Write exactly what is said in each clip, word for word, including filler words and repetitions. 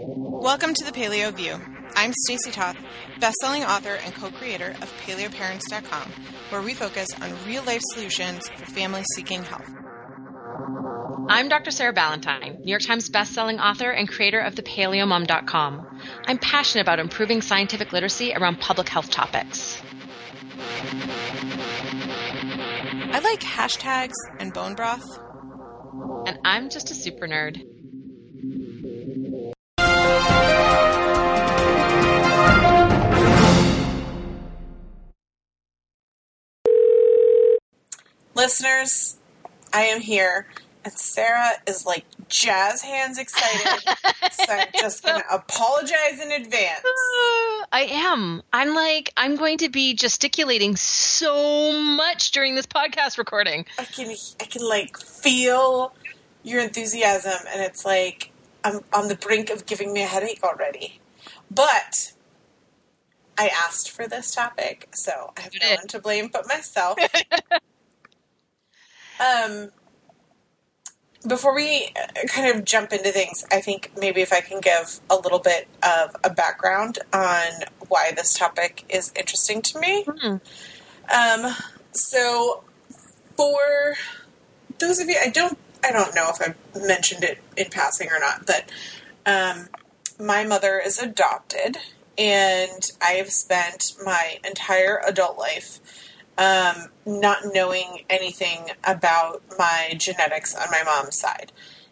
Welcome to the Paleo View. I'm Stacy Toth, best-selling author and co-creator of Paleo Parents dot com, where we focus on real-life solutions for families seeking health. I'm Doctor Sarah Ballantyne, New York Times best-selling author and creator of the Paleo Mom dot com. I'm passionate about improving scientific literacy around public health topics. I like hashtags and bone broth. And I'm just a super nerd. Listeners, I am here, and Sarah is like jazz hands excited, so I'm just going to apologize in advance. Uh, I am. I'm like, I'm going to be gesticulating so much during this podcast recording. I can, I can like feel your enthusiasm, and it's like I'm on the brink of giving me a headache already. But I asked for this topic, so I have no one to blame but myself. Um, before we kind of jump into things, I think maybe if I can give a little bit of a background on why this topic is interesting to me. Mm-hmm. Um, so for those of you, I don't, I don't know if I've mentioned it in passing or not, but, um, my mother is adopted, and I have spent my entire adult life Um, not knowing anything about my genetics on my mom's side.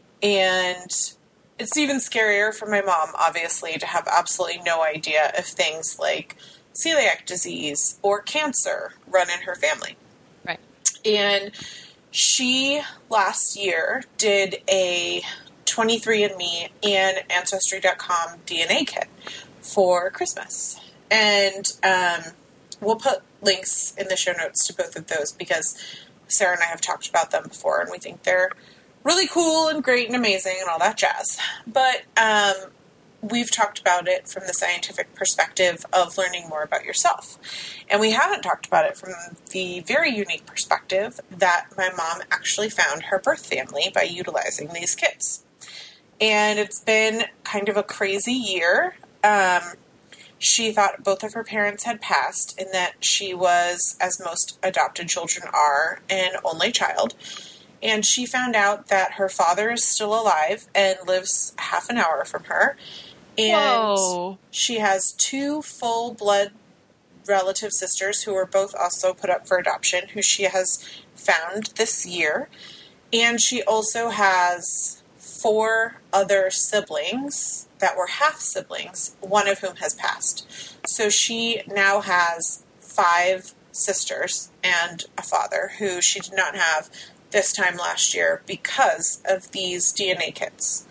And it's even scarier for my mom, obviously, to have absolutely no idea if things like celiac disease or cancer run in her family. Right. And she, last year, did a twenty-three and me and Ancestry dot com D N A kit for Christmas. And, um, we'll put links in the show notes to both of those because Sarah and I have talked about them before, and we think they're really cool and great and amazing and all that jazz. But um, we've talked about it from the scientific perspective of learning more about yourself. And we haven't talked about it from the very unique perspective that my mom actually found her birth family by utilizing these kits. And it's been kind of a crazy year. Um, She thought both of her parents had passed, and that she was, as most adopted children are, an only child. And she found out that her father is still alive and lives half an hour from her. And Whoa. She has two full-blood relative sisters who were both also put up for adoption, who she has found this year. And she also has four other siblings that were half-siblings, one of whom has passed. So she now has five sisters and a father who she did not have this time last year because of these D N A kits.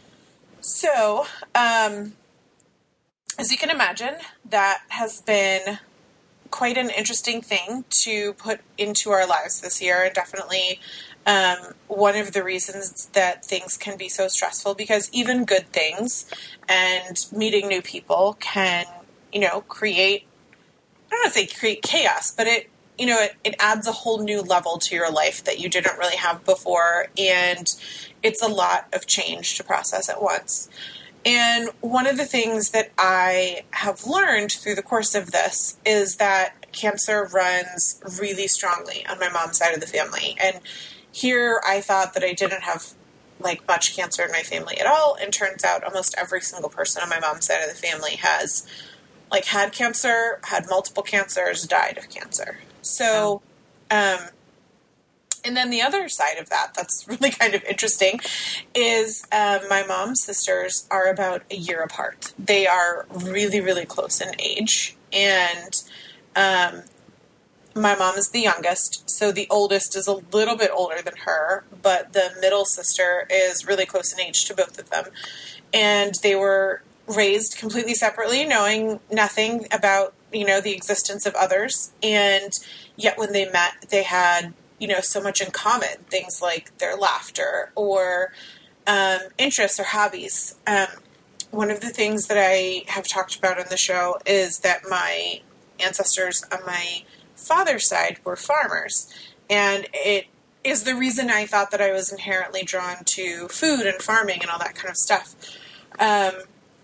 So, um, as you can imagine, that has been quite an interesting thing to put into our lives this year, and definitely Um, one of the reasons that things can be so stressful, because even good things and meeting new people can, you know, create, I don't want to say create chaos, but it, you know, it, it adds a whole new level to your life that you didn't really have before. And it's a lot of change to process at once. And one of the things that I have learned through the course of this is that cancer runs really strongly on my mom's side of the family. And here I thought that I didn't have like much cancer in my family at all, and turns out almost every single person on my mom's side of the family has like had cancer, had multiple cancers, died of cancer. So, um, and then the other side of that, that's really kind of interesting, is um, my mom's sisters are about a year apart. They are really, really close in age, and um, my mom is the youngest, so the oldest is a little bit older than her, but the middle sister is really close in age to both of them. And they were raised completely separately, knowing nothing about, you know, the existence of others. And yet when they met, they had, you know, so much in common. Things like their laughter or um, interests or hobbies. Um, one of the things that I have talked about on the show is that my ancestors on my father's side were farmers, and it is the reason I thought that I was inherently drawn to food and farming and all that kind of stuff. Um,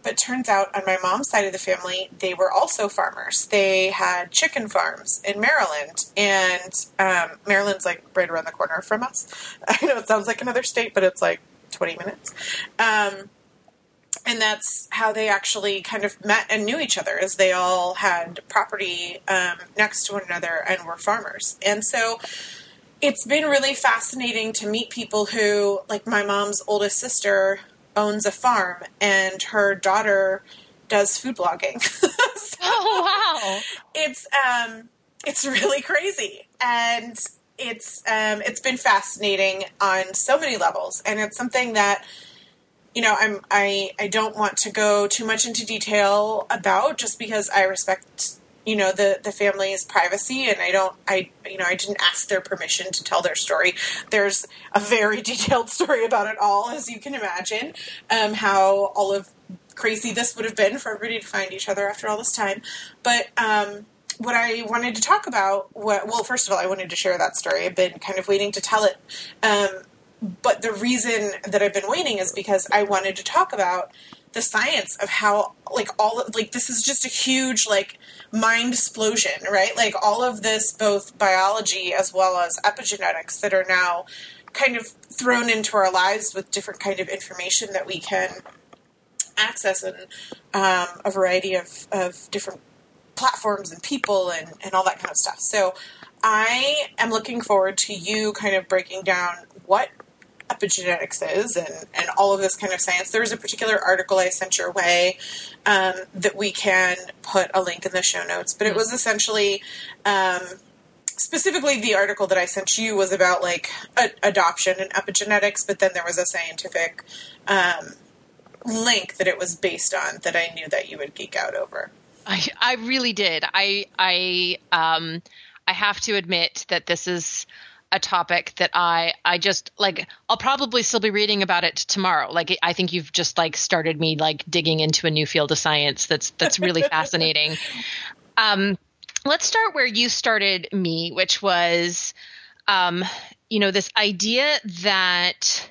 but turns out on my mom's side of the family, they were also farmers. They had chicken farms in Maryland, and um, Maryland's like right around the corner from us. I know it sounds like another state, but it's like twenty minutes. Um, and that's how they actually kind of met and knew each other, as they all had property um, next to one another and were farmers. And so it's been really fascinating to meet people who, like my mom's oldest sister owns a farm, and her daughter does food blogging. So oh, wow. It's, um, it's really crazy. And it's, um, it's been fascinating on so many levels. And it's something that, you know, I'm, I, I don't want to go too much into detail about, just because I respect, you know, the, the family's privacy, and I don't, I, you know, I didn't ask their permission to tell their story. There's a very detailed story about it all, as you can imagine, um, how all of crazy this would have been for everybody to find each other after all this time. But, um, what I wanted to talk about, what, well, first of all, I wanted to share that story. I've been kind of waiting to tell it. Um, but the reason that I've been waiting is because I wanted to talk about the science of how, like, all of, like, this is just a huge, like, mind explosion, right? Like, all of this, both biology as well as epigenetics, that are now kind of thrown into our lives with different kind of information that we can access in um, a variety of, of different platforms and people and, and all that kind of stuff. So I am looking forward to you kind of breaking down what epigenetics is and, and all of this kind of science. There was a particular article I sent your way um, that we can put a link in the show notes, but it was essentially, um, specifically the article that I sent you was about like a, adoption and epigenetics, but then there was a scientific um, link that it was based on that I knew that you would geek out over. I, I really did. I I um I have to admit that this is a topic that I I just like. I'll probably still be reading about it tomorrow. Like, I think you've just like started me like digging into a new field of science that's that's really fascinating. Um, let's start where you started me, which was, um, you know, this idea that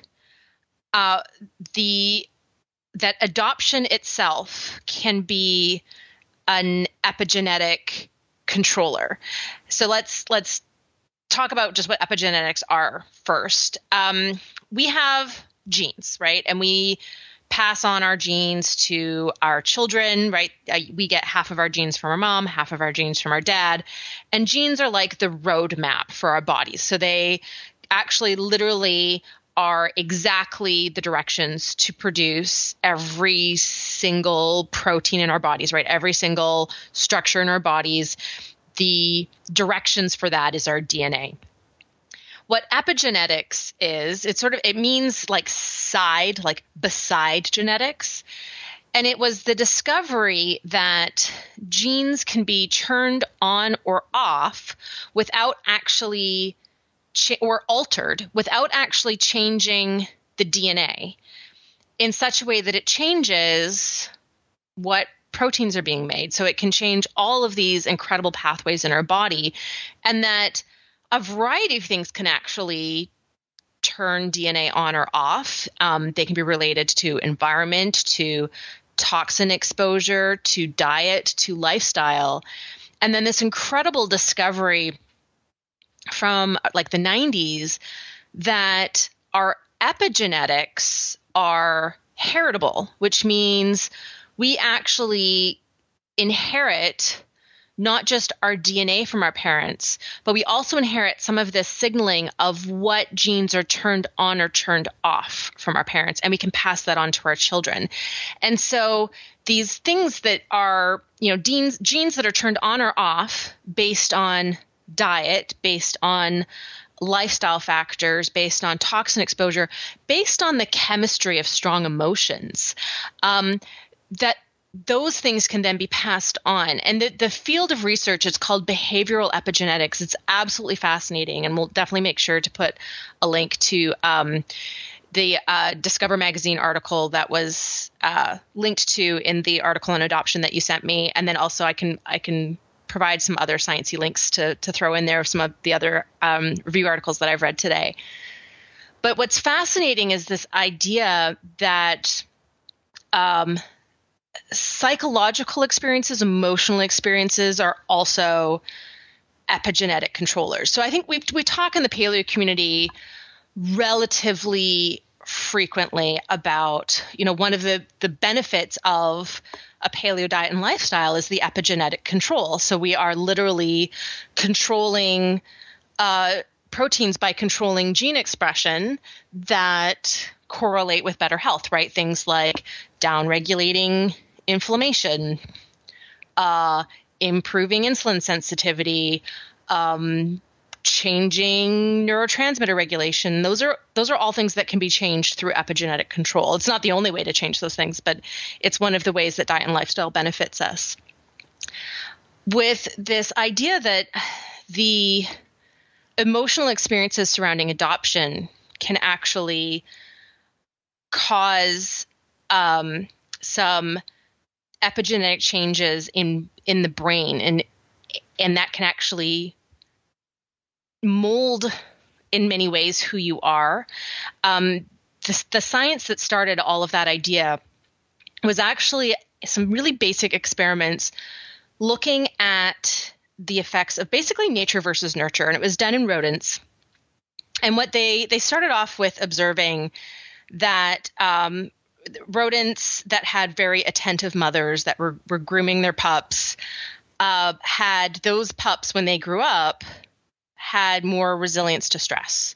uh, the that adoption itself can be an epigenetic controller. So let's let's talk about just what epigenetics are first. Um, we have genes, right? And we pass on our genes to our children, right? Uh, we get half of our genes from our mom, half of our genes from our dad. And genes are like the roadmap for our bodies. So they actually literally are exactly the directions to produce every single protein in our bodies, right? Every single structure in our bodies. The directions for that is our D N A. What epigenetics is, it sort of, it means like side, like beside genetics. And it was the discovery that genes can be turned on or off without actually Ch- or altered without actually changing the D N A in such a way that it changes what proteins are being made. So it can change all of these incredible pathways in our body, and that a variety of things can actually turn D N A on or off. Um, they can be related to environment, to toxin exposure, to diet, to lifestyle. And then this incredible discovery from like the nineties that our epigenetics are heritable, which means we actually inherit not just our D N A from our parents, but we also inherit some of this signaling of what genes are turned on or turned off from our parents, and we can pass that on to our children. And so these things that are, you know, genes, genes that are turned on or off based on diet, based on lifestyle factors, based on toxin exposure, based on the chemistry of strong emotions, um, that those things can then be passed on. And the, the field of research is called behavioral epigenetics. It's absolutely fascinating, and we'll definitely make sure to put a link to um, the uh, Discover Magazine article that was uh, linked to in the article on adoption that you sent me. And then also I can I can provide some other sciencey links to to throw in there, some of the other um, review articles that I've read today. But what's fascinating is this idea that um, psychological experiences, emotional experiences are also epigenetic controllers. So I think we we talk in the paleo community relatively frequently about, you know, one of the, the benefits of a paleo diet and lifestyle is the epigenetic control. So we are literally controlling uh, proteins by controlling gene expression that correlate with better health, right? Things like downregulating inflammation, uh, improving insulin sensitivity, um, changing neurotransmitter regulation. Those are those are all things that can be changed through epigenetic control. It's not the only way to change those things, but it's one of the ways that diet and lifestyle benefits us. With this idea that the emotional experiences surrounding adoption can actually cause um, some epigenetic changes in in the brain, and and that can actually mold in many ways who you are. Um, the, the science that started all of that idea was actually some really basic experiments looking at the effects of basically nature versus nurture, and it was done in rodents. And what they they started off with observing that um, rodents that had very attentive mothers that were, were grooming their pups uh, had those pups, when they grew up, had more resilience to stress.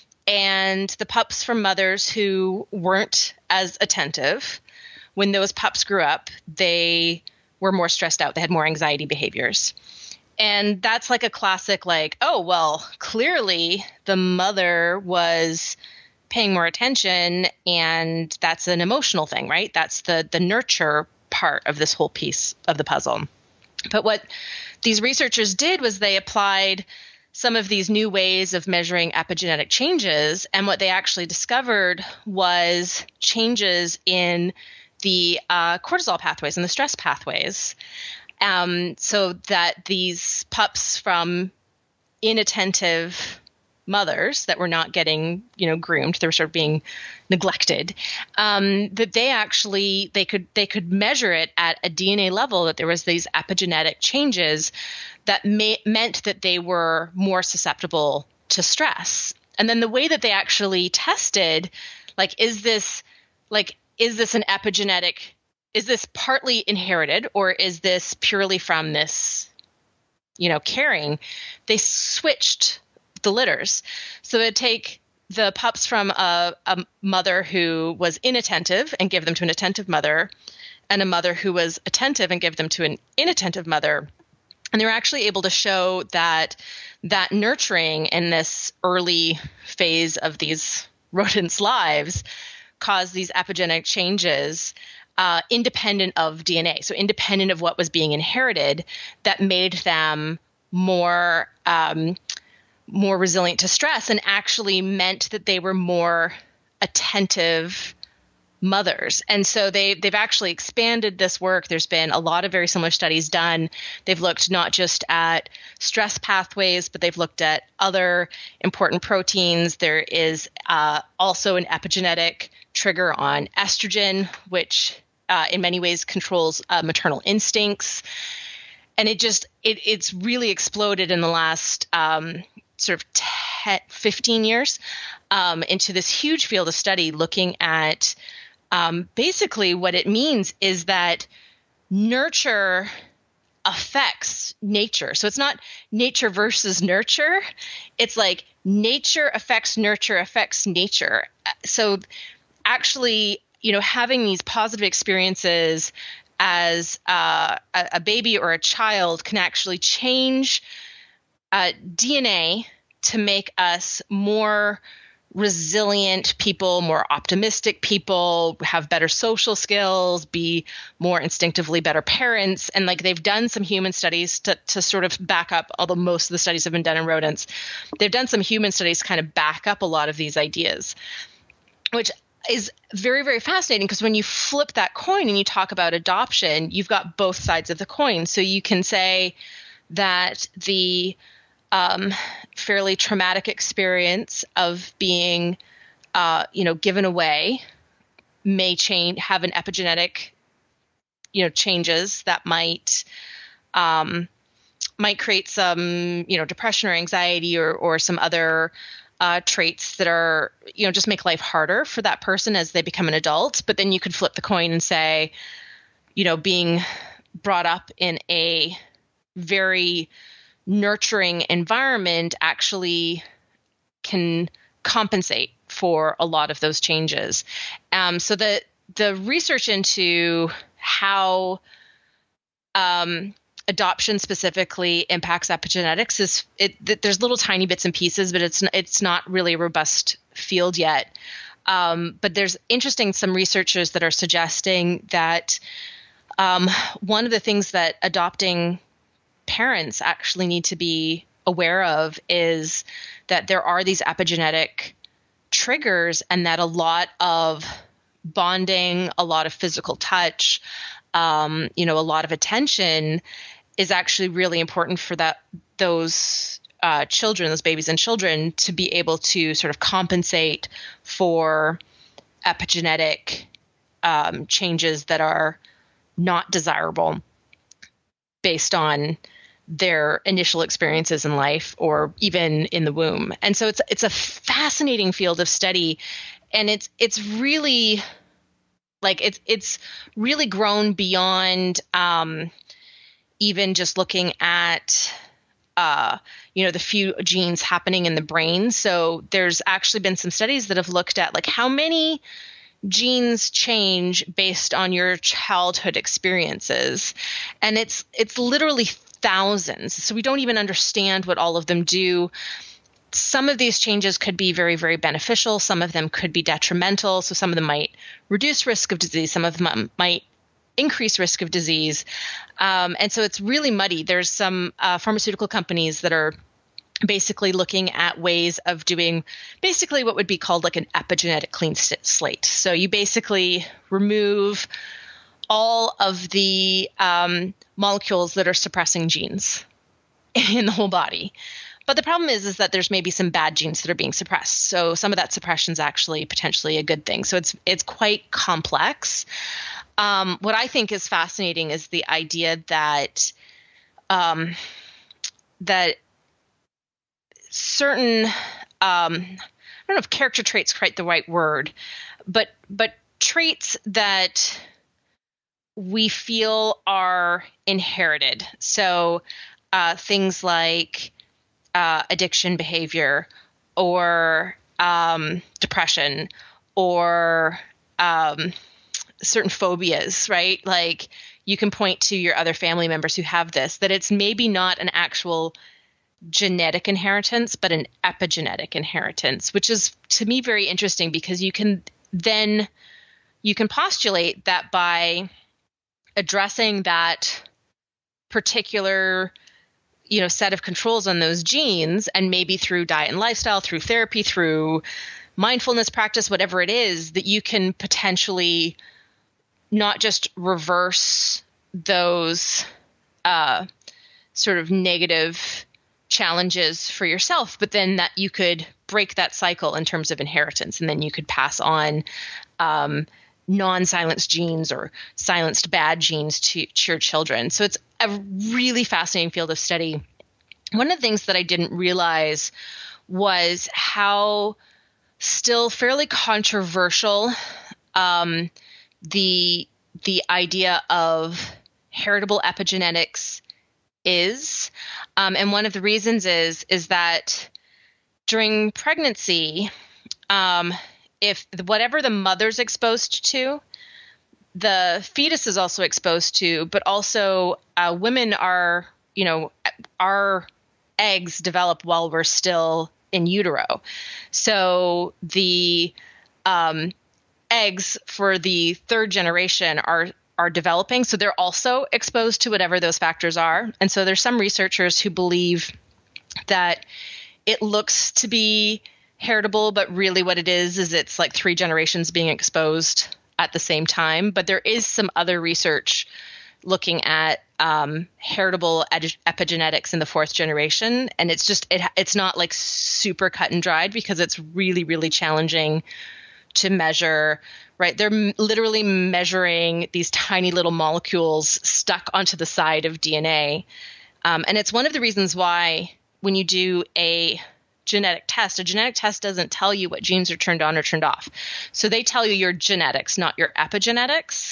And the pups from mothers who weren't as attentive, when those pups grew up, they were more stressed out. They had more anxiety behaviors. And that's like a classic, like, oh, well, clearly the mother was paying more attention, and that's an emotional thing, right? That's the the nurture part of this whole piece of the puzzle. But what these researchers did was they applied some of these new ways of measuring epigenetic changes, and what they actually discovered was changes in the uh, cortisol pathways and the stress pathways, um, so that these pups from inattentive mothers that were not getting, you know, groomed, they were sort of being neglected, um, that they actually, they could, they could measure it at a D N A level, that there was these epigenetic changes that may, meant that they were more susceptible to stress. And then the way that they actually tested, like, is this, like, is this an epigenetic, is this partly inherited, or is this purely from this, you know, caring? They switched the litters. So they'd take the pups from a, a mother who was inattentive and give them to an attentive mother, and a mother who was attentive and give them to an inattentive mother. And they were actually able to show that that nurturing in this early phase of these rodents' lives caused these epigenetic changes uh, independent of D N A. So independent of what was being inherited, that made them more um, more resilient to stress, and actually meant that they were more attentive mothers. And so they, they've actually expanded this work. There's been a lot of very similar studies done. They've looked not just at stress pathways, but they've looked at other important proteins. There is uh, also an epigenetic trigger on estrogen, which uh, in many ways controls uh, maternal instincts. And it just, it, it's really exploded in the last um, sort of ten, fifteen years um, into this huge field of study looking at um, basically what it means is that nurture affects nature. So it's not nature versus nurture. It's like nature affects nurture affects nature. So actually, you know, having these positive experiences as uh, a, a baby or a child can actually change uh, D N A to make us more resilient people, more optimistic people, have better social skills, be more instinctively better parents. And like they've done some human studies to, to sort of back up, although most of the studies have been done in rodents, they've done some human studies to kind of back up a lot of these ideas, which is very, very fascinating, because when you flip that coin and you talk about adoption, you've got both sides of the coin. So you can say that the um, fairly traumatic experience of being, uh, you know, given away may change, have an epigenetic you know, changes that might um, might create some, you know, depression or anxiety or or some other uh, traits that are, you know, just make life harder for that person as they become an adult. But then you could flip the coin and say, you know, being brought up in a very nurturing environment actually can compensate for a lot of those changes. Um, so the the research into how um, adoption specifically impacts epigenetics is it, there's little tiny bits and pieces, but it's it's not really a robust field yet. Um, but there's interesting some researchers that are suggesting that um, one of the things that adopting parents actually need to be aware of is that there are these epigenetic triggers, and that a lot of bonding, a lot of physical touch, um, you know, a lot of attention is actually really important for that those uh, children, those babies and children, to be able to sort of compensate for epigenetic um, changes that are not desirable based on their initial experiences in life or even in the womb. And so it's it's a fascinating field of study, and it's it's really like it's it's really grown beyond um, even just looking at uh, you know the few genes happening in the brain. So there's actually been some studies that have looked at like how many genes change based on your childhood experiences, and it's it's literally thousands. So we don't even understand what all of them do. Some of these changes could be very, very beneficial. Some of them could be detrimental. So some of them might reduce risk of disease. Some of them might increase risk of disease. Um, and so it's really muddy. There's some uh, pharmaceutical companies that are basically looking at ways of doing basically what would be called like an epigenetic clean slate. So you basically remove all of the um, molecules that are suppressing genes in the whole body. But the problem is, is that there's maybe some bad genes that are being suppressed. So some of that suppression is actually potentially a good thing. So it's it's quite complex. Um, what I think is fascinating is the idea that um, that certain um, I don't know if character traits quite the right word, but but traits that we feel are inherited. So uh, things like uh, addiction behavior or um, depression or um, certain phobias, right? Like you can point to your other family members who have this, that it's maybe not an actual genetic inheritance, but an epigenetic inheritance, which is to me very interesting because you can then you can postulate that by addressing that particular, you know, set of controls on those genes, and maybe through diet and lifestyle, through therapy, through mindfulness practice, whatever it is, that you can potentially not just reverse those uh, sort of negative challenges for yourself, but then that you could break that cycle in terms of inheritance, and then you could pass on um, non-silenced genes or silenced bad genes to, to your children. So it's a really fascinating field of study. One of the things that I didn't realize was how still fairly controversial um, the the idea of heritable epigenetics is. Um, and one of the reasons is is that during pregnancy, um, if whatever the mother's exposed to, the fetus is also exposed to, but also uh, women are, you know, our eggs develop while we're still in utero. So the um, eggs for the third generation are are developing. So they're also exposed to whatever those factors are. And so there's some researchers who believe that it looks to be heritable, but really what it is, is it's like three generations being exposed at the same time. But there is some other research looking at um, heritable ed- epigenetics in the fourth generation. And it's just, it, it's not like super cut and dried because it's really, really challenging to measure, right? They're m- literally measuring these tiny little molecules stuck onto the side of D N A. Um, and it's one of the reasons why when you do a genetic test, a genetic test doesn't tell you what genes are turned on or turned off. So they tell you your genetics, not your epigenetics.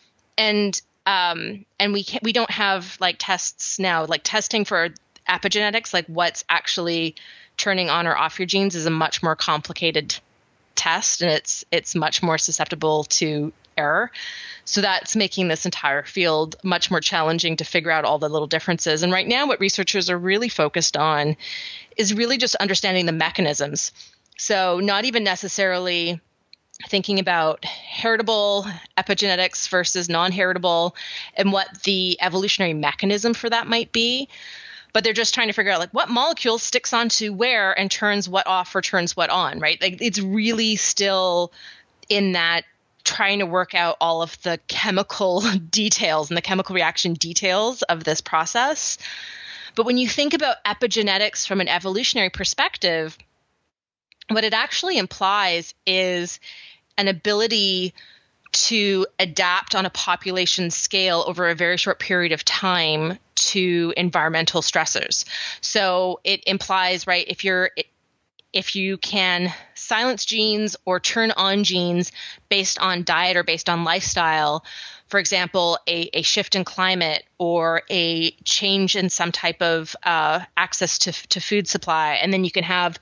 And um, and we can't, we don't have like tests now, like testing for epigenetics, like what's actually turning on or off your genes is a much more complicated test, and it's it's much more susceptible to error. So that's making this entire field much more challenging to figure out all the little differences. And right now what researchers are really focused on is really just understanding the mechanisms. So not even necessarily thinking about heritable epigenetics versus non-heritable and what the evolutionary mechanism for that might be. But they're just trying to figure out like what molecule sticks onto where and turns what off or turns what on, right? Like it's really still in that trying to work out all of the chemical details and the chemical reaction details of this process. But when you think about epigenetics from an evolutionary perspective, what it actually implies is an ability to adapt on a population scale over a very short period of time to environmental stressors. So it implies, right, if you're if you can silence genes or turn on genes based on diet or based on lifestyle, for example, a, a shift in climate or a change in some type of uh, access to, to food supply, and then you can have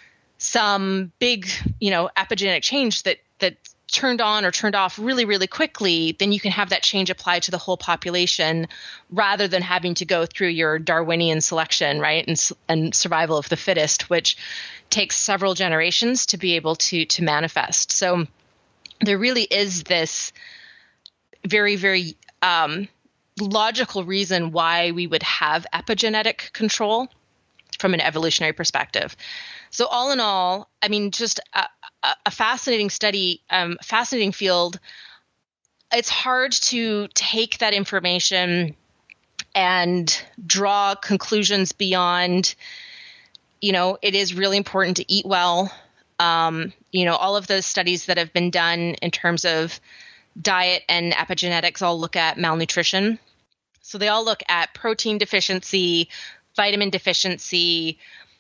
some big, you know, epigenetic change that that turned on or turned off really, really quickly, then you can have that change applied to the whole population rather than having to go through your Darwinian selection, right, and, and survival of the fittest, which takes several generations to be able to to manifest. So there really is this very, very um, logical reason why we would have epigenetic control from an evolutionary perspective. So all in all, I mean, just a, a fascinating study, um, fascinating field. It's hard to take that information and draw conclusions beyond, you know, it is really important to eat well. Um, you know, all of those studies that have been done in terms of diet and epigenetics all look at malnutrition. So they all look at protein deficiency, vitamin deficiency,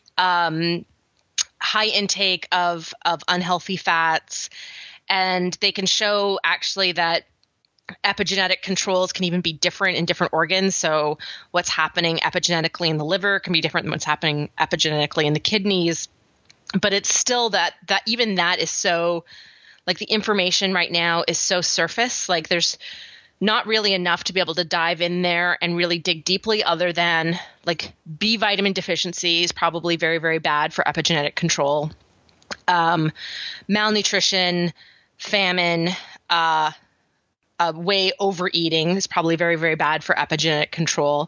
um, high intake of, of unhealthy fats, and they can show actually that epigenetic controls can even be different in different organs. So what's happening epigenetically in the liver can be different than what's happening epigenetically in the kidneys. But it's still that that even that is so, like the information right now is so surface, like there's not really enough to be able to dive in there and really dig deeply, other than like B vitamin deficiency is probably very, very bad for epigenetic control. Um, malnutrition, famine, uh, uh, way overeating is probably very, very bad for epigenetic control.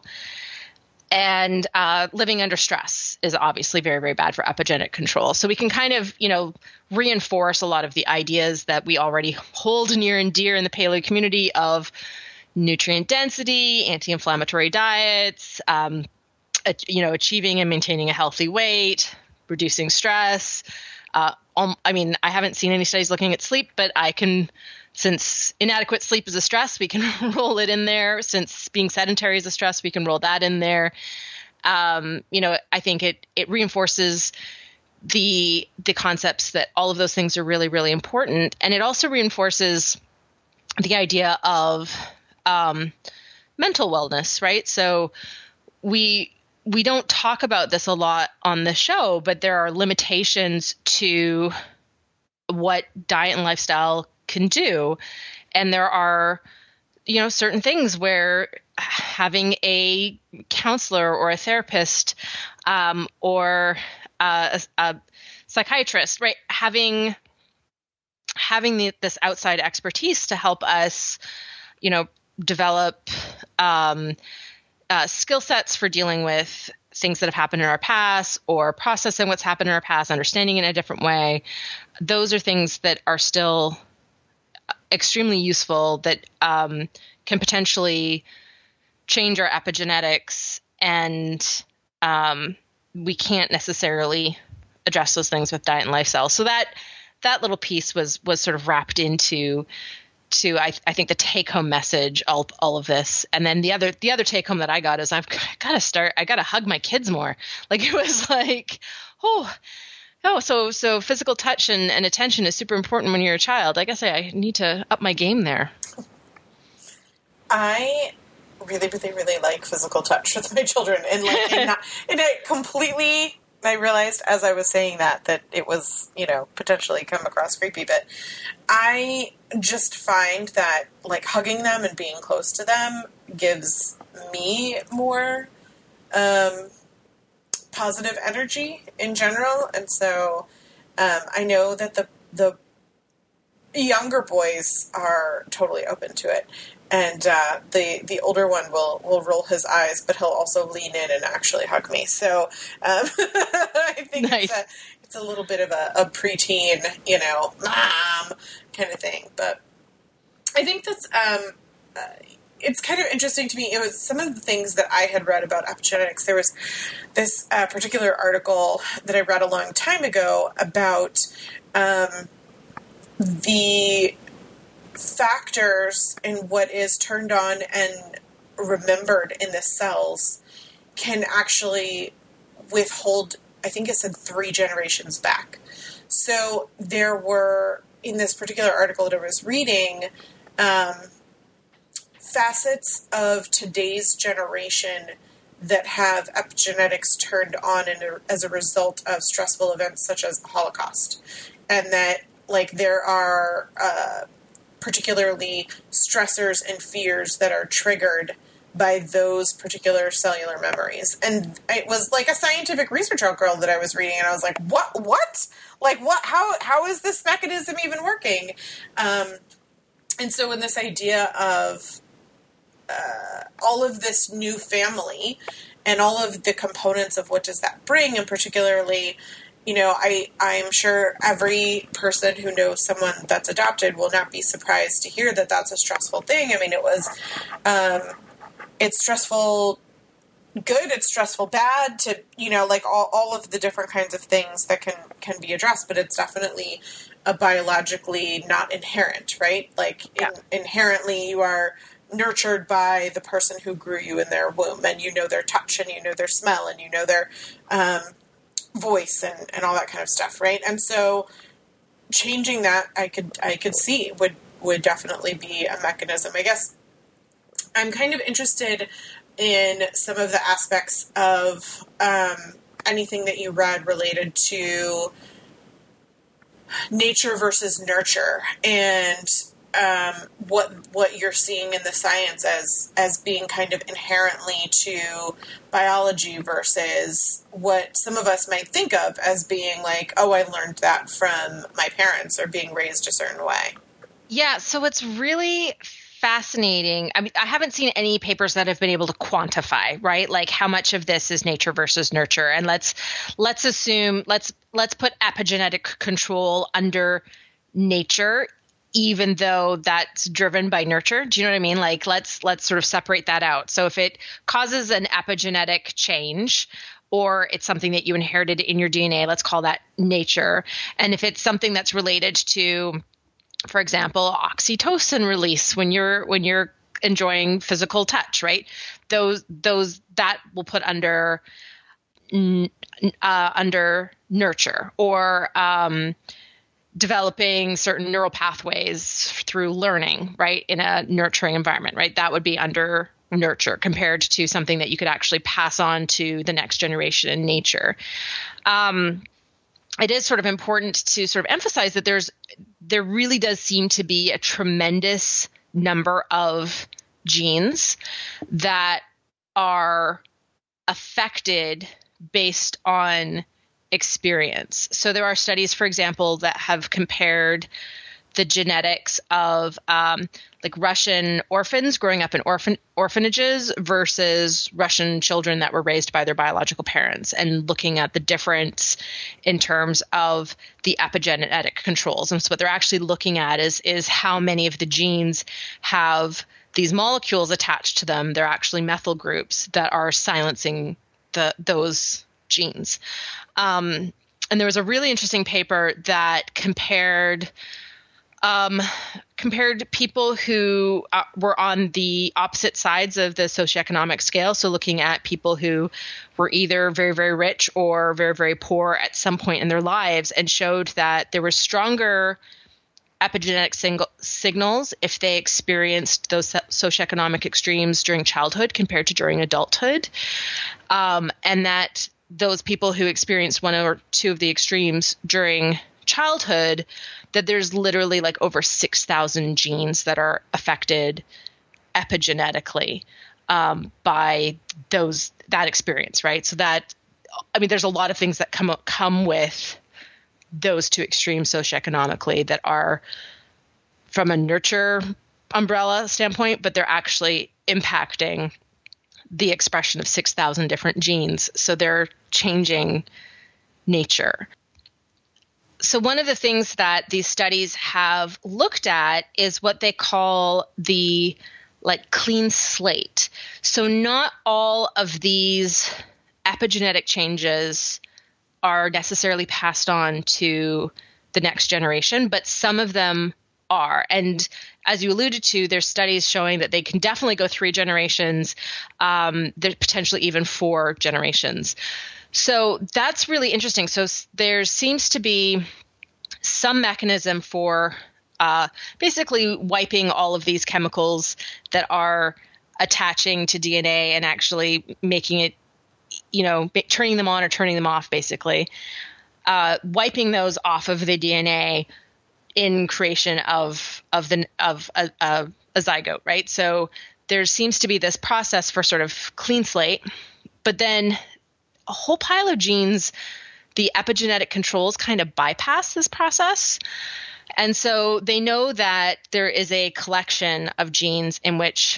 And uh, living under stress is obviously very, very bad for epigenetic control. So we can kind of, you know, reinforce a lot of the ideas that we already hold near and dear in the paleo community of nutrient density, anti-inflammatory diets, um, you know, achieving and maintaining a healthy weight, reducing stress. Uh, um, I mean, I haven't seen any studies looking at sleep, but I can, since inadequate sleep is a stress, we can roll it in there. Since being sedentary is a stress, we can roll that in there. Um, you know, I think it it reinforces the the concepts that all of those things are really, really important. And it also reinforces the idea of um, mental wellness, right? So we we don't talk about this a lot on the show, but there are limitations to what diet and lifestyle can do. And there are, you know, certain things where having a counselor or a therapist um, or uh, a, a psychiatrist, right, having having the, this outside expertise to help us, you know, develop um, uh, skill sets for dealing with things that have happened in our past, or processing what's happened in our past, understanding it in a different way. Those are things that are still extremely useful, that um, can potentially change our epigenetics, and um, we can't necessarily address those things with diet and lifestyle. So that that little piece was was sort of wrapped into to I, I think the take home message all all of this. And then the other the other take home that I got is I've got to start I got to hug my kids more. Like it was like, oh, oh, so so physical touch and, and attention is super important when you're a child. I guess I, I need to up my game there. I really, really, really like physical touch with my children, and like, and, not, and it completely. I realized as I was saying that that it was, you know, potentially come across creepy, but I just find that like hugging them and being close to them gives me more um, positive energy in general, and so um, I know that the the younger boys are totally open to it. And uh, the the older one will, will roll his eyes, but he'll also lean in and actually hug me. So um, I think nice. it's, a, it's a little bit of a, a preteen, you know, mom kind of thing. But I think that's um, uh, it's kind of interesting to me. It was some of the things that I had read about epigenetics. There was this uh, particular article that I read a long time ago about um, the factors in what is turned on and remembered in the cells can actually withhold, I think it said three generations back. So there were, in this particular article that I was reading, um, facets of today's generation that have epigenetics turned on in a, as a result of stressful events such as the Holocaust. And that, like, there are uh, particularly stressors and fears that are triggered by those particular cellular memories. And it was like a scientific research article that I was reading, and I was like, what, what? Like, what, how, how is this mechanism even working? Um, and so in this idea of uh, all of this new family and all of the components of what does that bring, and particularly, you know, I, I'm sure every person who knows someone that's adopted will not be surprised to hear that that's a stressful thing. I mean, it was, um, it's stressful good, it's stressful bad, to, you know, like all, all of the different kinds of things that can, can be addressed, but it's definitely a biologically not inherent, right? Like yeah. in, inherently you are nurtured by the person who grew you in their womb, and you know their touch, and you know their smell, and you know their, um, voice and, and all that kind of stuff, right? And so changing that, I could I could see would would definitely be a mechanism. I guess I'm kind of interested in some of the aspects of um, anything that you read related to nature versus nurture, and um, what what you're seeing in the science as as being kind of inherently to biology versus what some of us might think of as being like, oh, I learned that from my parents or being raised a certain way. Yeah, so it's really fascinating. I mean, I haven't seen any papers that have been able to quantify, right? Like how much of this is nature versus nurture. And let's let's assume let's let's put epigenetic control under nature, even though that's driven by nurture. Do you know what I mean? Like let's let's sort of separate that out. So if it causes an epigenetic change, or it's something that you inherited in your D N A, let's call that nature. And if it's something that's related to, for example, oxytocin release when you're when you're enjoying physical touch, right? Those those that will put under uh, under nurture, or um, developing certain neural pathways through learning, right, in a nurturing environment, right? That would be under nurture compared to something that you could actually pass on to the next generation in nature. Um, it is sort of important to sort of emphasize that there's there really does seem to be a tremendous number of genes that are affected based on experience. So there are studies, for example, that have compared the genetics of um, like Russian orphans growing up in orphan orphanages versus Russian children that were raised by their biological parents, and looking at the difference in terms of the epigenetic controls. And so what they're actually looking at is is how many of the genes have these molecules attached to them. They're actually methyl groups that are silencing the those genes. Um, and there was a really interesting paper that compared um, compared people who uh, were on the opposite sides of the socioeconomic scale. So looking at people who were either very, very rich or very, very poor at some point in their lives, and showed that there were stronger epigenetic sing- signals if they experienced those socioeconomic extremes during childhood compared to during adulthood. Um, and that those people who experienced one or two of the extremes during childhood, that there's literally like over six thousand genes that are affected epigenetically um, by those that experience, right? So that, I mean, there's a lot of things that come come with those two extremes socioeconomically that are from a nurture umbrella standpoint, but they're actually impacting the expression of six thousand different genes. So they're changing nature. So one of the things that these studies have looked at is what they call the like clean slate. So not all of these epigenetic changes are necessarily passed on to the next generation, but some of them are. And as you alluded to, there's studies showing that they can definitely go three generations, um, there's potentially even four generations. So that's really interesting. So there seems to be some mechanism for uh, basically wiping all of these chemicals that are attaching to D N A and actually making it, you know, turning them on or turning them off, basically, uh, wiping those off of the D N A in creation of of the of a, a, a zygote, right? So there seems to be this process for sort of clean slate, but then a whole pile of genes, the epigenetic controls kind of bypass this process. And so they know that there is a collection of genes in which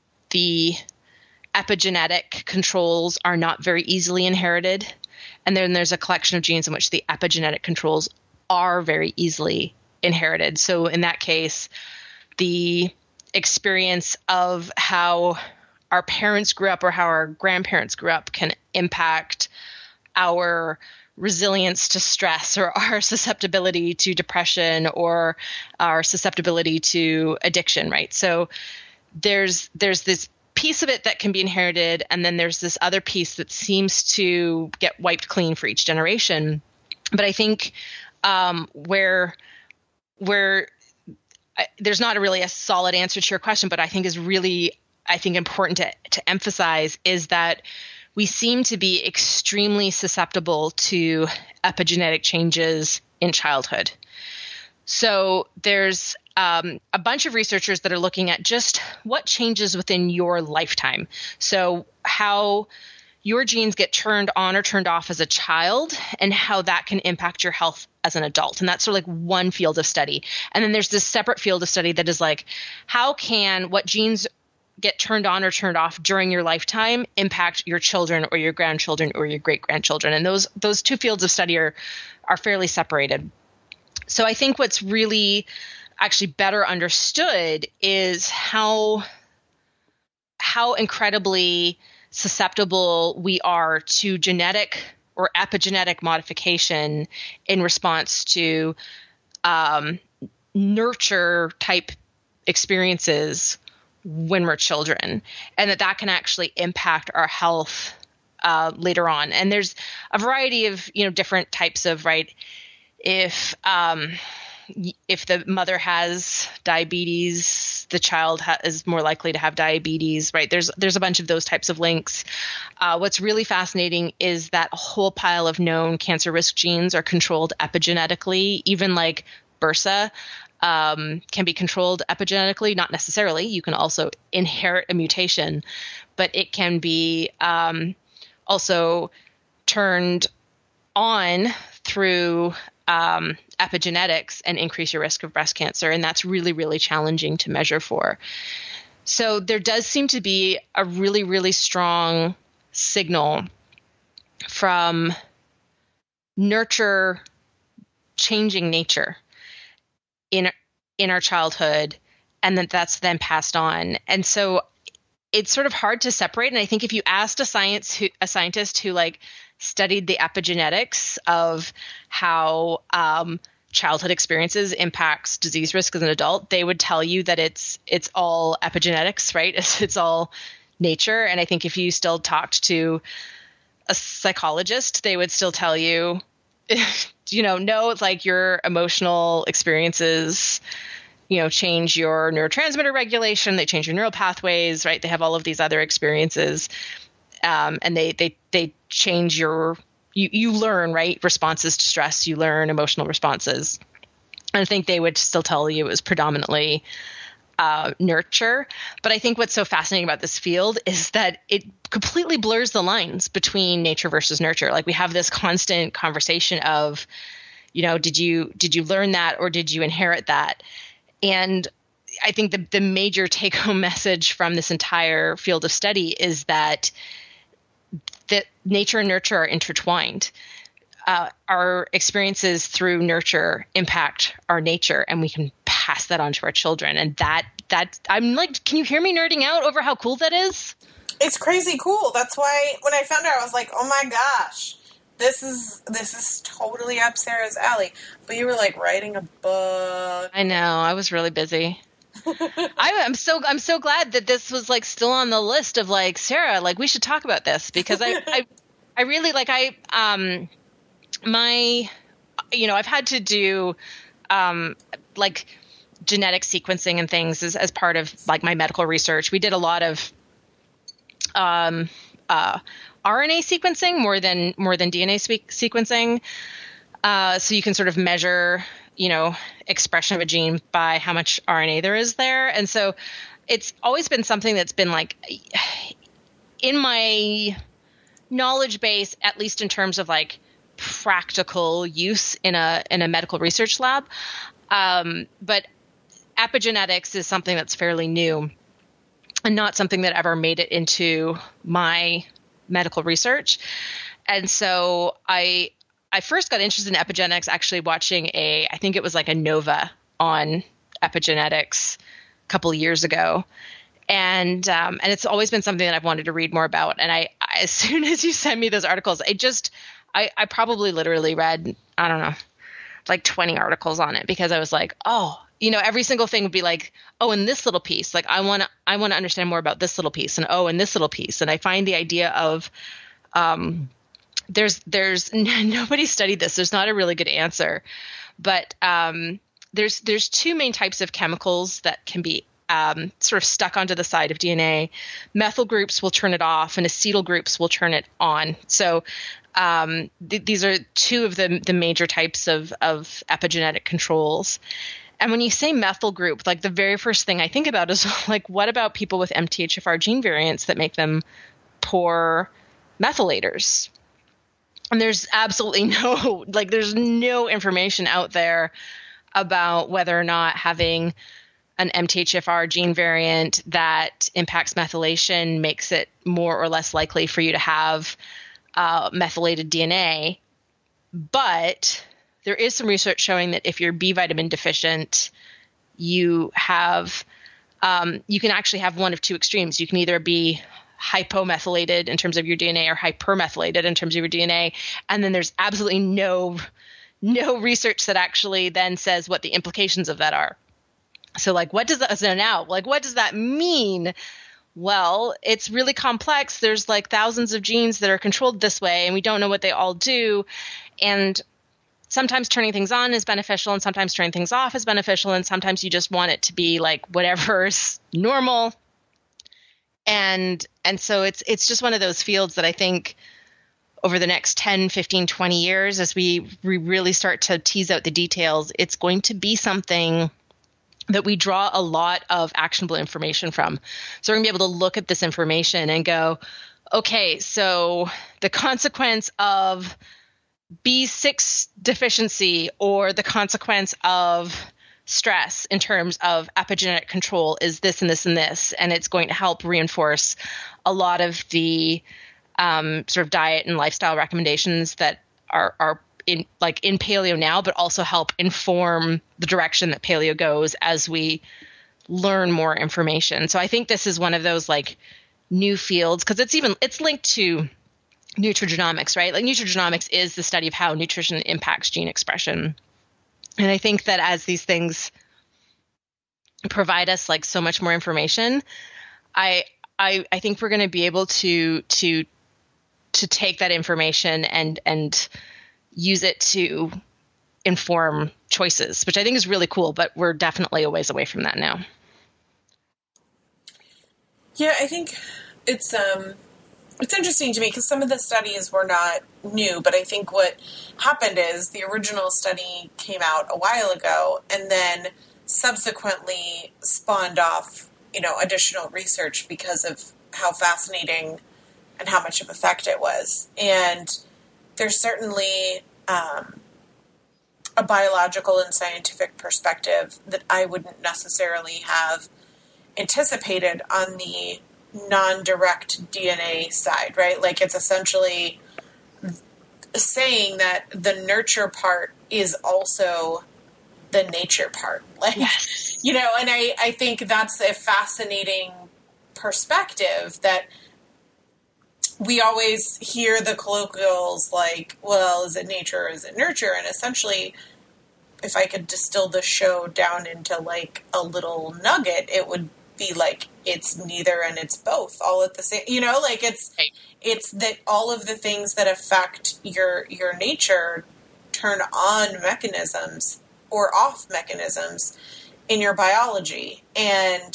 the epigenetic controls are not very easily inherited. And then there's a collection of genes in which the epigenetic controls are very easily inherited. So in that case, the experience of how our parents grew up or how our grandparents grew up can impact our resilience to stress or our susceptibility to depression or our susceptibility to addiction, right? So there's there's this piece of it that can be inherited, and then there's this other piece that seems to get wiped clean for each generation. But I think um, where where I, there's not a really a solid answer to your question, but I think is really I think important to to emphasize is that we seem to be extremely susceptible to epigenetic changes in childhood. So there's um, a bunch of researchers that are looking at just what changes within your lifetime. So how your genes get turned on or turned off as a child and how that can impact your health as an adult. And that's sort of like one field of study. And then there's this separate field of study that is like, how can what genes get turned on or turned off during your lifetime impact your children or your grandchildren or your great-grandchildren? And those those two fields of study are are fairly separated. So I think what's really actually better understood is how how incredibly susceptible we are to genetic or epigenetic modification in response to um, nurture type experiences when we're children, and that that can actually impact our health uh, later on. And there's a variety of, you know, different types of, right, if um, if the mother has diabetes, the child ha- is more likely to have diabetes, right? There's there's a bunch of those types of links. Uh, what's really fascinating is that a whole pile of known cancer risk genes are controlled epigenetically, even like BRCA. Um, can be controlled epigenetically, not necessarily. You can also inherit a mutation, but it can be um, also turned on through um, epigenetics and increase your risk of breast cancer. And that's really, really challenging to measure for. So there does seem to be a really, really strong signal from nurture changing nature in in our childhood, and that that's then passed on. And so it's sort of hard to separate. And I think if you asked a science who, a scientist who like studied the epigenetics of how um, childhood experiences impacts disease risk as an adult, they would tell you that it's it's all epigenetics, right? It's, it's all nature. And I think if you still talked to a psychologist, they would still tell you, you know, no, it's like your emotional experiences, you know, change your neurotransmitter regulation, they change your neural pathways, right? They have all of these other experiences. Um, and they, they, they change your, you, you learn, right? Responses to stress, you learn emotional responses. And I think they would still tell you it was predominantly uh, nurture. But I think what's so fascinating about this field is that it completely blurs the lines between nature versus nurture. Like we have this constant conversation of, you know, did you, did you learn that or did you inherit that? And I think the, the major take-home message from this entire field of study is that that nature and nurture are intertwined. Uh, our experiences through nurture impact our nature, and we can pass that on to our children. And that that I'm like, can you hear me nerding out over how cool that is? It's crazy cool. That's why when I found out, I was like, oh my gosh. This is this is totally up Sarah's alley. But you were like writing a book. I know. I was really busy. I, I'm so I'm so glad that this was like still on the list of like, Sarah, like we should talk about this, because I I, I really like I um my you know I've had to do um like genetic sequencing and things as as part of like my medical research. We did a lot of um uh. R N A sequencing more than more than D N A sequencing. Uh, so you can sort of measure, you know, expression of a gene by how much R N A there is there. And so it's always been something that's been like in my knowledge base, at least in terms of like practical use in a in a medical research lab. Um, but epigenetics is something that's fairly new and not something that ever made it into my medical research. And so I I first got interested in epigenetics actually watching a, I think it was like a Nova on epigenetics a couple of years ago. And um, and it's always been something that I've wanted to read more about. And I, I as soon as you send me those articles, I just, I, I probably literally read, I don't know, like twenty articles on it, because I was like, oh, you know, every single thing would be like, oh, in this little piece, like I want to, I want to understand more about this little piece, and oh, in this little piece. And I find the idea of, um, there's, there's nobody studied this. There's not a really good answer, but, um, there's, there's two main types of chemicals that can be, um, sort of stuck onto the side of D N A. Methyl groups will turn it off, and acetyl groups will turn it on. So, um, th- these are two of the, the major types of, of epigenetic controls. And when you say methyl group, like the very first thing I think about is like, what about people with M T H F R gene variants that make them poor methylators? And there's absolutely no, like there's no information out there about whether or not having an M T H F R gene variant that impacts methylation makes it more or less likely for you to have uh, methylated D N A. But there is some research showing that if you're B vitamin deficient, you have, um, you can actually have one of two extremes. You can either be hypomethylated in terms of your D N A or hypermethylated in terms of your D N A. And then there's absolutely no, no research that actually then says what the implications of that are. So like, what does that, so now, like, what does that mean? Well, it's really complex. There's like thousands of genes that are controlled this way, and we don't know what they all do. And sometimes turning things on is beneficial, and sometimes turning things off is beneficial, and sometimes you just want it to be like whatever's normal. And and so it's it's just one of those fields that I think over the next ten, fifteen, twenty years, as we, we really start to tease out the details, it's going to be something that we draw a lot of actionable information from. So we're going to be able to look at this information and go, okay, so the consequence of B six deficiency or the consequence of stress in terms of epigenetic control is this and this and this. And it's going to help reinforce a lot of the um, sort of diet and lifestyle recommendations that are, are in like in paleo now, but also help inform the direction that paleo goes as we learn more information. So I think this is one of those like new fields, because it's even it's linked to nutrigenomics, right? Like nutrigenomics is the study of how nutrition impacts gene expression. And I think that as these things provide us like so much more information, I I, I think we're going to be able to to to take that information and and use it to inform choices, which I think is really cool, but we're definitely a ways away from that now. Yeah, I think it's um it's interesting to me because some of the studies were not new, but I think what happened is the original study came out a while ago and then subsequently spawned off, you know, additional research because of how fascinating and how much of effect it was. And there's certainly um, a biological and scientific perspective that I wouldn't necessarily have anticipated on the non-direct D N A side, right? Like it's essentially saying that the nurture part is also the nature part. Like, yes. You know, and I, I think that's a fascinating perspective that we always hear the colloquials like, well, is it nature or is it nurture? And essentially, if I could distill the show down into like a little nugget, it would be like it's neither and it's both all at the same, you know, like it's right. It's that all of the things that affect your your nature turn on mechanisms or off mechanisms in your biology. And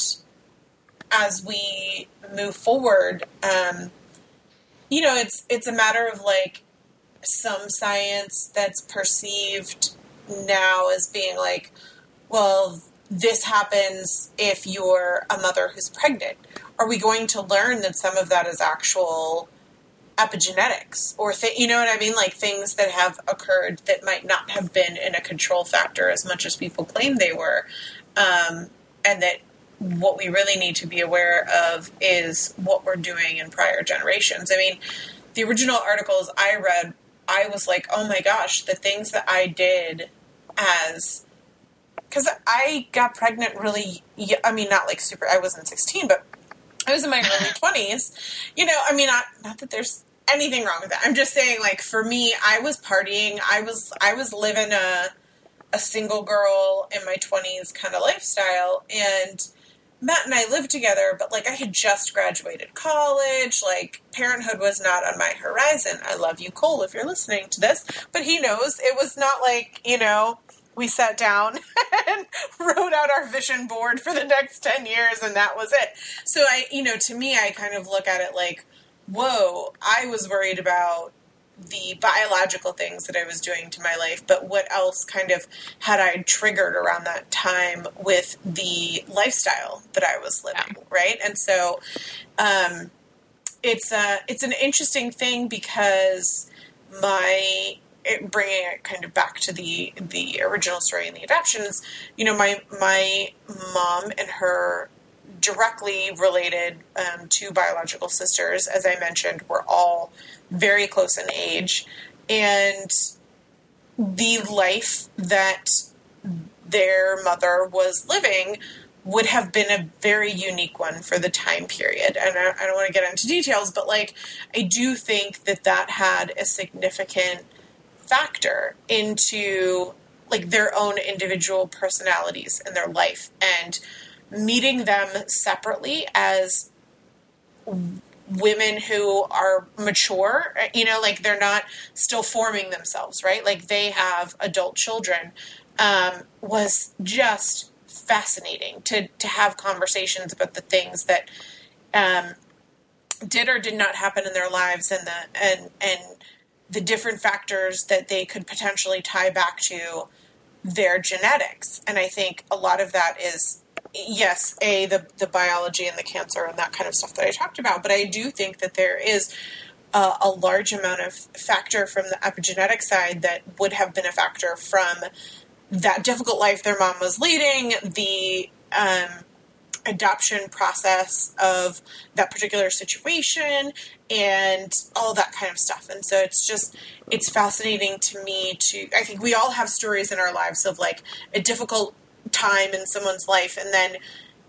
as we move forward, um, you know, it's it's a matter of like some science that's perceived now as being like, well, this happens if you're a mother who's pregnant. Are we going to learn that some of that is actual epigenetics or, th- you know what I mean? Like things that have occurred that might not have been in a control factor as much as people claim they were. Um, and that what we really need to be aware of is what we're doing in prior generations. I mean, the original articles I read, I was like, oh my gosh, the things that I did as... Because I got pregnant really, I mean, not like super, I wasn't sixteen, but I was in my early twenties. You know, I mean, not, not that there's anything wrong with that. I'm just saying, like, for me, I was partying. I was I was living a, a single girl in my twenties kind of lifestyle. And Matt and I lived together, but, like, I had just graduated college. Like, parenthood was not on my horizon. I love you, Cole, if you're listening to this. But he knows it was not like, you know... We sat down and wrote out our vision board for the next ten years, and that was it. So, I, you know, to me, I kind of look at it like, whoa, I was worried about the biological things that I was doing to my life, but what else kind of had I triggered around that time with the lifestyle that I was living, right? And so um, it's, a, it's an interesting thing because my... It, bringing it kind of back to the the original story and the adoptions, you know, my my mom and her directly related um, two biological sisters, as I mentioned, were all very close in age, and the life that their mother was living would have been a very unique one for the time period. And I, I don't want to get into details, but like I do think that that had a significant factor into like their own individual personalities in their life, and meeting them separately as women who are mature, you know, like they're not still forming themselves, right? Like they have adult children, um, was just fascinating to, to have conversations about the things that, um, did or did not happen in their lives, and the, and, and, the different factors that they could potentially tie back to their genetics. And I think a lot of that is, yes, A, the, the biology and the cancer and that kind of stuff that I talked about, but I do think that there is a, a large amount of factor from the epigenetic side that would have been a factor from that difficult life their mom was leading, the um, adoption process of that particular situation, and all that kind of stuff. And so it's just, it's fascinating to me to, I think we all have stories in our lives of like a difficult time in someone's life, and then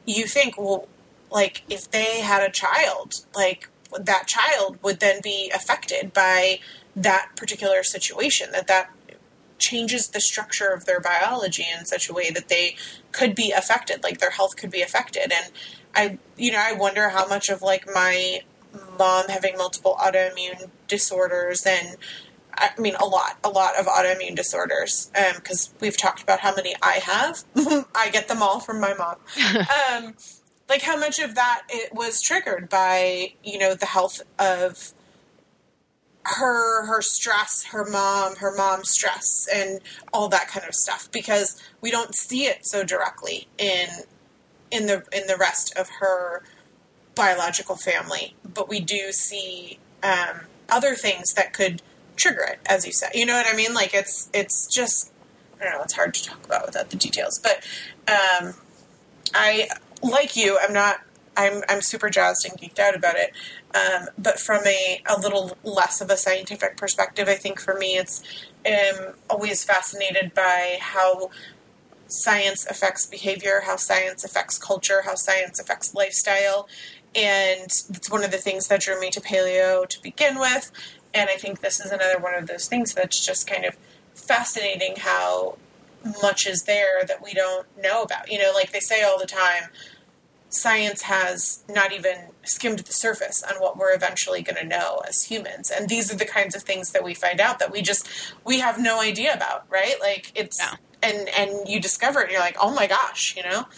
you think, well, like, if they had a child, like, that child would then be affected by that particular situation, that that changes the structure of their biology in such a way that they could be affected, like their health could be affected. And I, you know, I wonder how much of, like, my mom having multiple autoimmune disorders, and I mean, a lot, a lot of autoimmune disorders, because um, we've talked about how many I have. I get them all from my mom. um, like, how much of that it was triggered by, you know, the health of her, her stress, her mom, her mom's stress, and all that kind of stuff, because we don't see it so directly in in the in the rest of her biological family, but we do see um, other things that could trigger it, as you said. You know what I mean? Like, it's it's just, I don't know, it's hard to talk about without the details. But um, I, like you, I'm not, I'm I'm super jazzed and geeked out about it. Um, but from a, a little less of a scientific perspective, I think for me it's um, always fascinated by how science affects behavior, how science affects culture, how science affects lifestyle. And it's one of the things that drew me to paleo to begin with. And I think this is another one of those things that's just kind of fascinating how much is there that we don't know about. You know, like they say all the time, science has not even skimmed the surface on what we're eventually going to know as humans. And these are the kinds of things that we find out that we just, we have no idea about, right? Like, it's, yeah. and, and you discover it and you're like, oh my gosh, you know?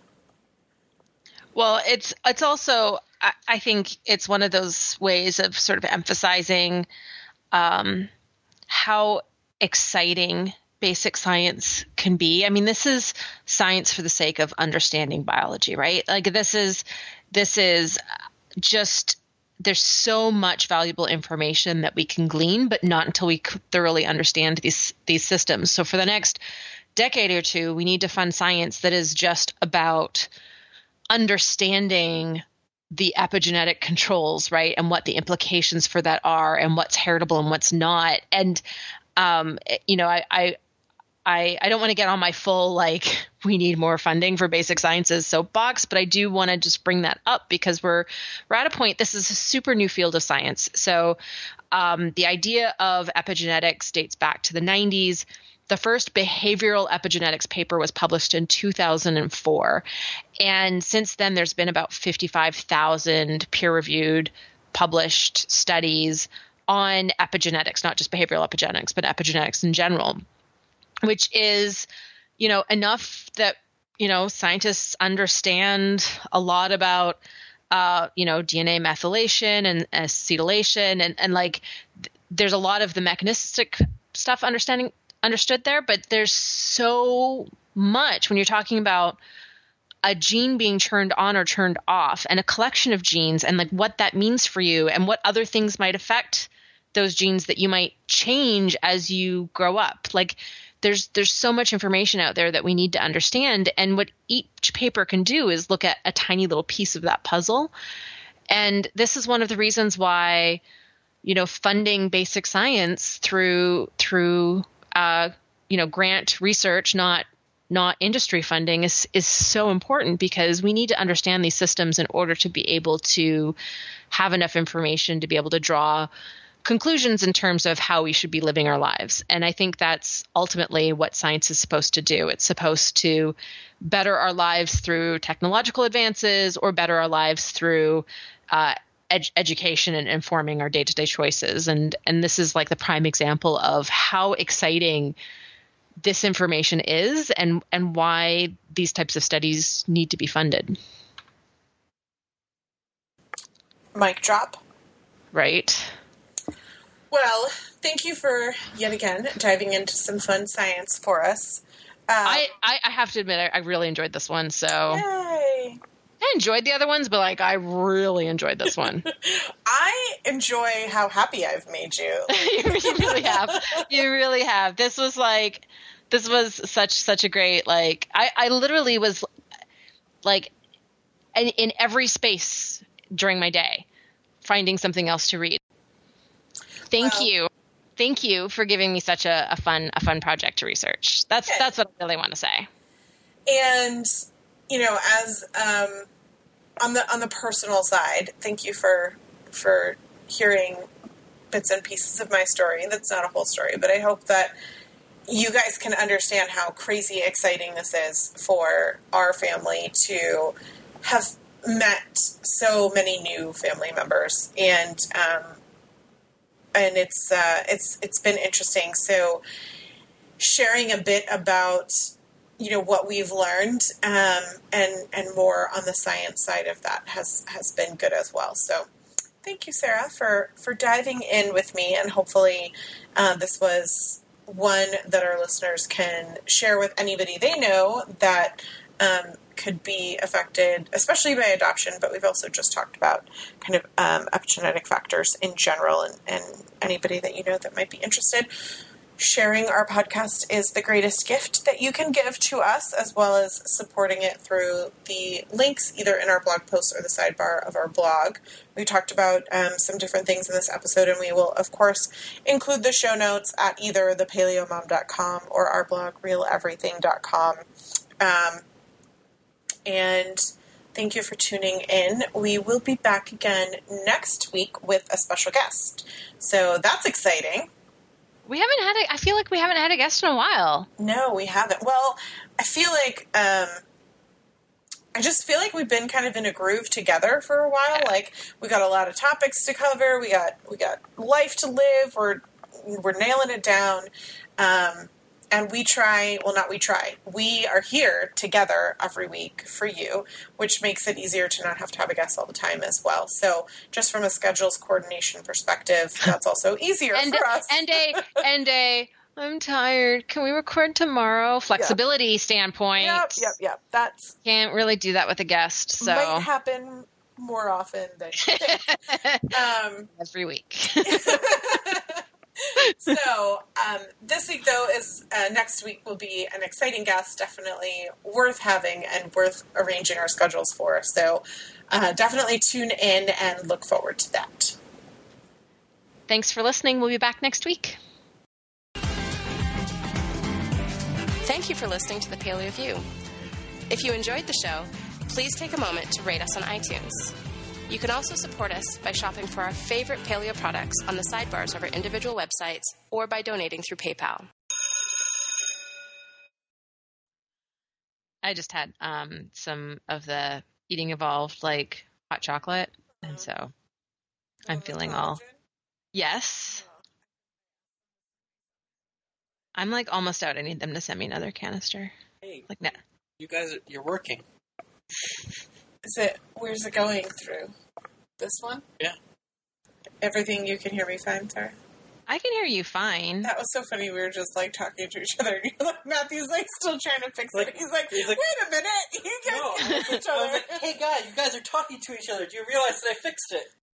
Well, it's, it's also, I, I think it's one of those ways of sort of emphasizing um, how exciting basic science can be. I mean, this is science for the sake of understanding biology, right? Like, this is, this is just, there's so much valuable information that we can glean, but not until we thoroughly understand these, these systems. So for the next decade or two, we need to fund science that is just about understanding the epigenetic controls, right? And what the implications for that are, and what's heritable and what's not. And, um, you know, I, I, I, I don't want to get on my full, like, we need more funding for basic sciences soapbox, but I do want to just bring that up because we're, we're at a point, this is a super new field of science. So um, the idea of epigenetics dates back to the nineties. The first behavioral epigenetics paper was published in two thousand four. And since then, there's been about fifty-five thousand peer-reviewed published studies on epigenetics, not just behavioral epigenetics, but epigenetics in general, which is, you know, enough that, you know, scientists understand a lot about, uh, you know, D N A methylation and acetylation. And, and like, th- there's a lot of the mechanistic stuff understanding understood there, but there's so much when you're talking about a gene being turned on or turned off, and a collection of genes, and like what that means for you and what other things might affect those genes that you might change as you grow up. Like, there's there's so much information out there that we need to understand. And what each paper can do is look at a tiny little piece of that puzzle. And this is one of the reasons why, you know, funding basic science through through uh, you know, grant research, not not industry funding, is is so important, because we need to understand these systems in order to be able to have enough information to be able to draw conclusions in terms of how we should be living our lives. And I think that's ultimately what science is supposed to do. It's supposed to better our lives through technological advances, or better our lives through uh, ed- education and informing our day-to-day choices. And and this is like the prime example of how exciting this information is, and and why these types of studies need to be funded. Mic drop. Right. Well, thank you for, yet again, diving into some fun science for us. Um, I, I, I have to admit, I, I really enjoyed this one. So yay. I enjoyed the other ones, but like I really enjoyed this one. I enjoy how happy I've made you. you, you really have. You really have. This was like, this was such such a great, like, I, I literally was like in, in every space during my day finding something else to read. Thank well, you. Thank you for giving me such a, a fun a fun project to research. That's okay. That's what I really want to say. And you know, as um, on the on the personal side, thank you for for hearing bits and pieces of my story. That's not a whole story, but I hope that you guys can understand how crazy exciting this is for our family to have met so many new family members, and um, and it's uh, it's it's been interesting. So sharing a bit about, you know, what we've learned, um, and and more on the science side of that has has been good as well. So thank you, Sarah, for for diving in with me, and hopefully uh, this was one that our listeners can share with anybody they know that um, could be affected, especially by adoption, but we've also just talked about kind of um, epigenetic factors in general, and, and anybody that you know that might be interested. Sharing our podcast is the greatest gift that you can give to us, as well as supporting it through the links either in our blog post or the sidebar of our blog. We talked about um, some different things in this episode, and we will, of course, include the show notes at either the paleo mom dot com or our blog, real everything dot com. Um, and thank you for tuning in. We will be back again next week with a special guest. So that's exciting. We haven't had a, I feel like we haven't had a guest in a while. No, we haven't. Well, I feel like, um, I just feel like we've been kind of in a groove together for a while. Yeah. Like, we got a lot of topics to cover. We got, we got life to live. We're, we're nailing it down. Um, and we try, well, not we try, we are here together every week for you, which makes it easier to not have to have a guest all the time as well. So just from a schedules coordination perspective, that's also easier and, for us. And a, and a, I'm tired, can we record tomorrow? Flexibility yep. standpoint. Yep, yep, yep. That's can't really do that with a guest. So might happen more often than you think. um, every week. So um, this week, though, is uh, next week will be an exciting guest, definitely worth having and worth arranging our schedules for. So uh, definitely tune in and look forward to that. Thanks for listening. We'll be back next week. Thank you for listening to The Paleo View. If you enjoyed the show, please take a moment to rate us on iTunes. You can also support us by shopping for our favorite paleo products on the sidebars of our individual websites or by donating through PayPal. I just had um, some of the Eating Evolved, like, hot chocolate, and so I'm feeling all... Yes. I'm, like, almost out. I need them to send me another canister. Hey, like, no. You guys, you're working. Is it, where's it going through? This one? Yeah. Everything you can hear me fine, Sarah? I can hear you fine. That was so funny. We were just, like, talking to each other. And you're like, Matthew's, like, still trying to fix like, it. He's like, he's like, wait a minute. You guys no. can fix each I other. was like, hey, guys, you guys are talking to each other. Do you realize that I fixed it?